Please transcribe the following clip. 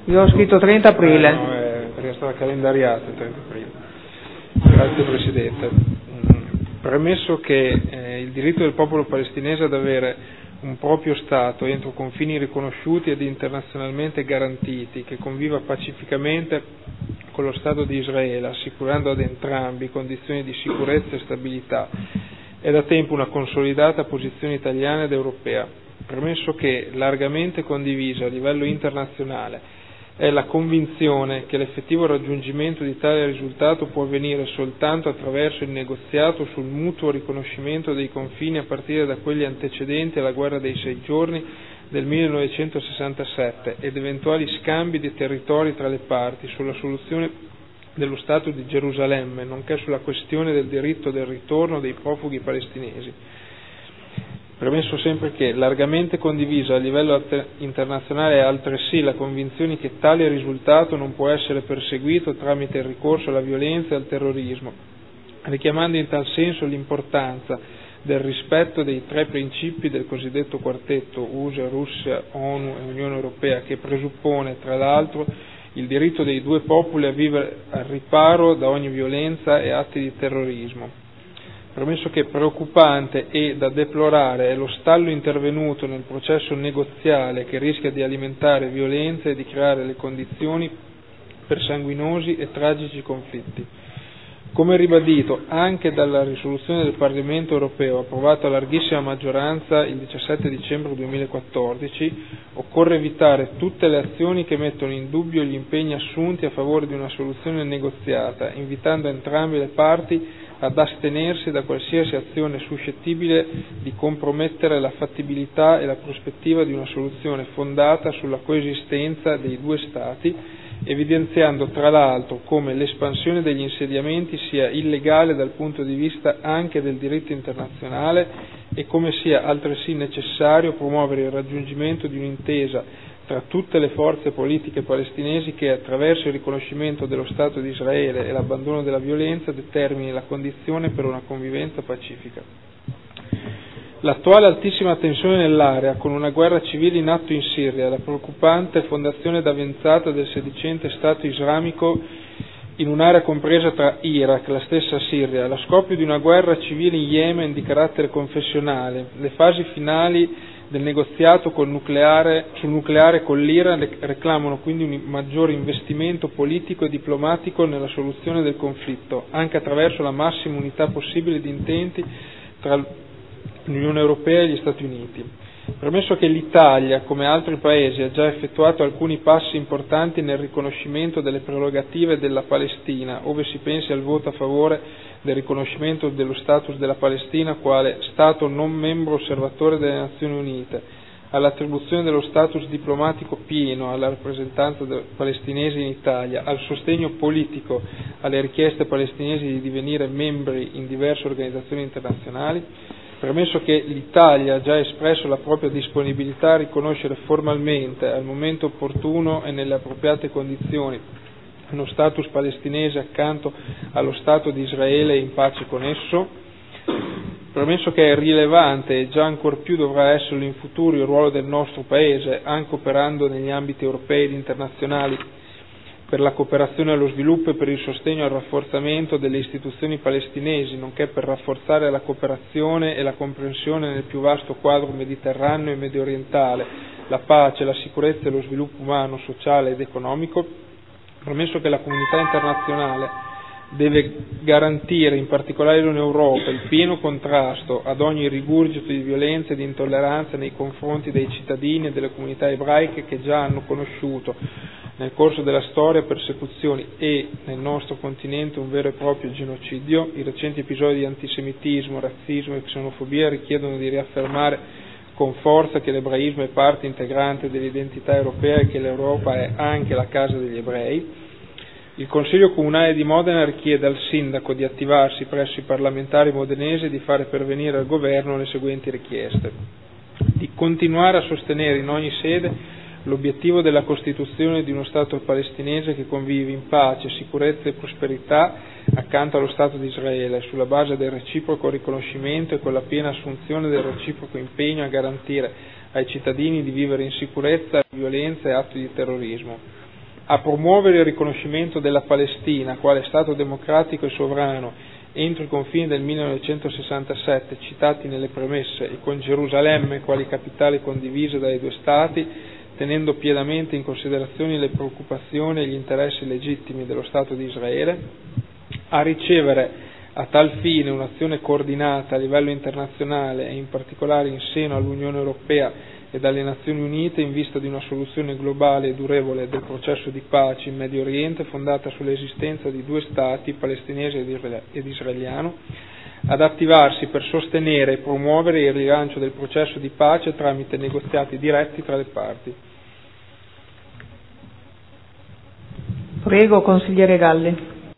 Io ho scritto 30 aprile. No, perché è stata calendariata il 30 aprile. Grazie Presidente. Premesso che il diritto del popolo palestinese ad avere un proprio Stato entro confini riconosciuti ed internazionalmente garantiti, che conviva pacificamente con lo Stato di Israele, assicurando ad entrambi condizioni di sicurezza e stabilità, è da tempo una consolidata posizione italiana ed europea. Premesso che, largamente condivisa a livello internazionale, è la convinzione che l'effettivo raggiungimento di tale risultato può avvenire soltanto attraverso il negoziato sul mutuo riconoscimento dei confini a partire da quelli antecedenti alla guerra dei 6 giorni del 1967 ed eventuali scambi di territori tra le parti sulla soluzione dello Stato di Gerusalemme, nonché sulla questione del diritto del ritorno dei profughi palestinesi. Premesso sempre che, largamente condivisa a livello internazionale, è altresì la convinzione che tale risultato non può essere perseguito tramite il ricorso alla violenza e al terrorismo, richiamando in tal senso l'importanza del rispetto dei 3 principi del cosiddetto quartetto USA, Russia, ONU e Unione Europea, che presuppone, tra l'altro, il diritto dei 2 popoli a vivere al riparo da ogni violenza e atti di terrorismo. Premesso che preoccupante e da deplorare è lo stallo intervenuto nel processo negoziale che rischia di alimentare violenza e di creare le condizioni per sanguinosi e tragici conflitti. Come ribadito anche dalla risoluzione del Parlamento europeo approvata a larghissima maggioranza il 17 dicembre 2014, occorre evitare tutte le azioni che mettono in dubbio gli impegni assunti a favore di una soluzione negoziata, invitando entrambe le parti ad astenersi da qualsiasi azione suscettibile di compromettere la fattibilità e la prospettiva di una soluzione fondata sulla coesistenza dei 2 Stati, evidenziando tra l'altro come l'espansione degli insediamenti sia illegale dal punto di vista anche del diritto internazionale e come sia altresì necessario promuovere il raggiungimento di un'intesa tra tutte le forze politiche palestinesi che, attraverso il riconoscimento dello Stato di Israele e l'abbandono della violenza, determini la condizione per una convivenza pacifica. L'attuale altissima tensione nell'area, con una guerra civile in atto in Siria, la preoccupante fondazione d'avanzata del sedicente Stato islamico in un'area compresa tra Iraq, la stessa Siria, lo scoppio di una guerra civile in Yemen di carattere confessionale, le fasi finali del negoziato sul nucleare con l'Iran reclamano quindi un maggiore investimento politico e diplomatico nella soluzione del conflitto, anche attraverso la massima unità possibile di intenti tra l'Unione Europea e gli Stati Uniti. Premesso che l'Italia, come altri paesi, ha già effettuato alcuni passi importanti nel riconoscimento delle prerogative della Palestina, ove si pensi al voto a favore del riconoscimento dello status della Palestina quale Stato non membro osservatore delle Nazioni Unite, all'attribuzione dello status diplomatico pieno alla rappresentanza palestinese in Italia, al sostegno politico alle richieste palestinesi di divenire membri in diverse organizzazioni internazionali, premesso che l'Italia ha già espresso la propria disponibilità a riconoscere formalmente, al momento opportuno e nelle appropriate condizioni, uno status palestinese accanto allo Stato di Israele in pace con esso, premesso che è rilevante e già ancor più dovrà esserlo in futuro il ruolo del nostro Paese, anche operando negli ambiti europei ed internazionali, per la cooperazione allo sviluppo e per il sostegno al rafforzamento delle istituzioni palestinesi, nonché per rafforzare la cooperazione e la comprensione nel più vasto quadro mediterraneo e mediorientale, la pace, la sicurezza e lo sviluppo umano, sociale ed economico, premesso che la comunità internazionale deve garantire, in particolare in Europa, il pieno contrasto ad ogni rigurgito di violenza e di intolleranza nei confronti dei cittadini e delle comunità ebraiche che già hanno conosciuto nel corso della storia persecuzioni e, nel nostro continente, un vero e proprio genocidio. I recenti episodi di antisemitismo, razzismo e xenofobia richiedono di riaffermare con forza che l'ebraismo è parte integrante dell'identità europea e che l'Europa è anche la casa degli ebrei. Il Consiglio Comunale di Modena richiede al Sindaco di attivarsi presso i parlamentari modenesi e di fare pervenire al Governo le seguenti richieste: di continuare a sostenere in ogni sede l'obiettivo della costituzione di uno Stato palestinese che convive in pace, sicurezza e prosperità accanto allo Stato di Israele, sulla base del reciproco riconoscimento e con la piena assunzione del reciproco impegno a garantire ai cittadini di vivere in sicurezza, violenza e atti di terrorismo. a promuovere il riconoscimento della Palestina quale Stato democratico e sovrano entro i confini del 1967 citati nelle premesse e con Gerusalemme quali capitale condivisa dai due Stati, tenendo pienamente in considerazione le preoccupazioni e gli interessi legittimi dello Stato di Israele, a ricevere a tal fine un'azione coordinata a livello internazionale e in particolare in seno all'Unione Europea e dalle Nazioni Unite in vista di una soluzione globale e durevole del processo di pace in Medio Oriente fondata sull'esistenza di due Stati, palestinese ed israeliano, ad attivarsi per sostenere e promuovere il rilancio del processo di pace tramite negoziati diretti tra le parti. Prego, consigliere Galli.